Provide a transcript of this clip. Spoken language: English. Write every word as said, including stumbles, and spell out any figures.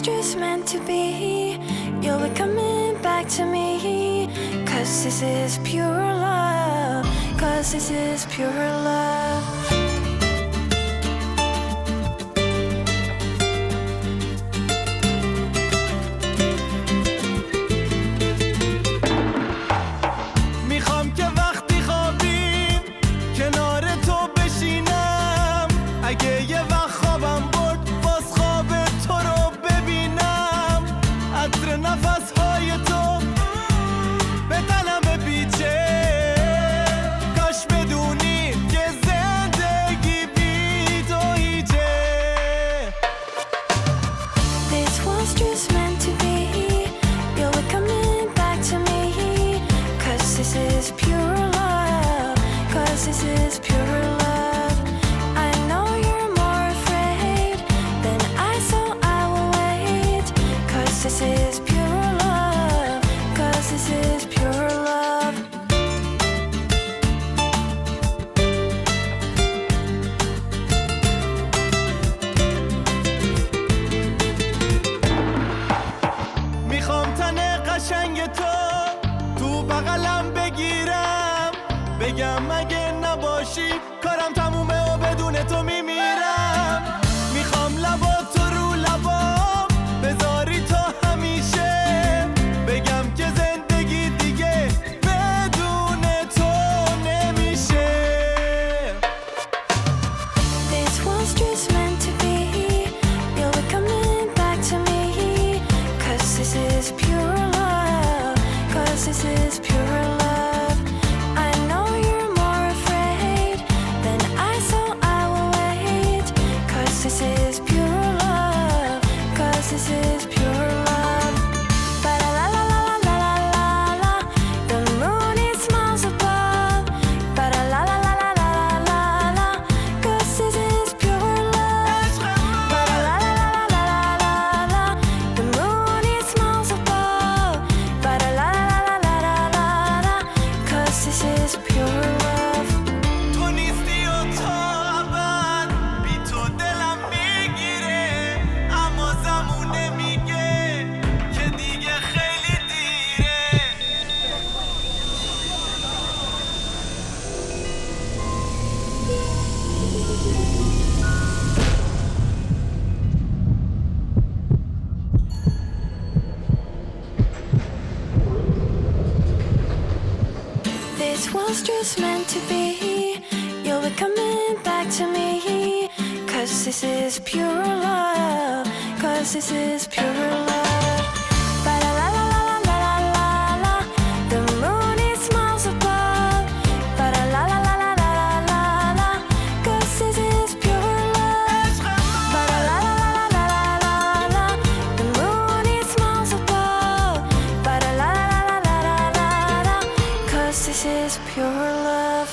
just meant to be. You'll be coming back to me. Cause this is pure love. Cause this is pure love. میخوام که وقتی خوابیم کنار تو بشینم. اگه یه وقت خوابم برد باز خواب تو رو ببینم. عطر نفسهای تو به تنم بپیچه. کاش بدونی که زندگی بی تو هیچه. This was just meant to be. You'll be coming back to me. Cause this is pure love. Cause this is pure love. I know you're more afraid than I, so I will wait. Cause this is pure love. Cause this is pure love. میخوام تن قشنگ تو تو بغلم بگیرم. بگم اگه نباشی کارم تمومه و بدون تو میمیرم. میخوام لبا تو رو لبام بذاری تا همیشه. بگم که زندگی دیگه بدون تو نمیشه. This was just meant to be. You'll be coming back to me. Cause this is pure love. Cause this is pure love. I know you're more afraid than I, so I will wait. Cause this is pure love. Cause this is pure love. Ba la la la la la la la la. The moon it smiles above. Ba la la la la la la la la. Cause this is pure love. Ba la la la la la la la la. The moon it smiles above. Ba la la la la la la la. Cause this is pure love. تو نیستی و تا ابد بی تو دلم میگیره. اما زمونه میگه که دیگه خیلی دیره. This was just meant to be. You'll be coming back to me. Cause this is pure love. Cause this is pure love. Ba la la la la la la la la. The moon it smiles above. Ba la la la la la la la la. Cause this is pure love. Ba la la la la la la la. The moon it smiles above. Ba la la la la la la la. Cause this is pure love.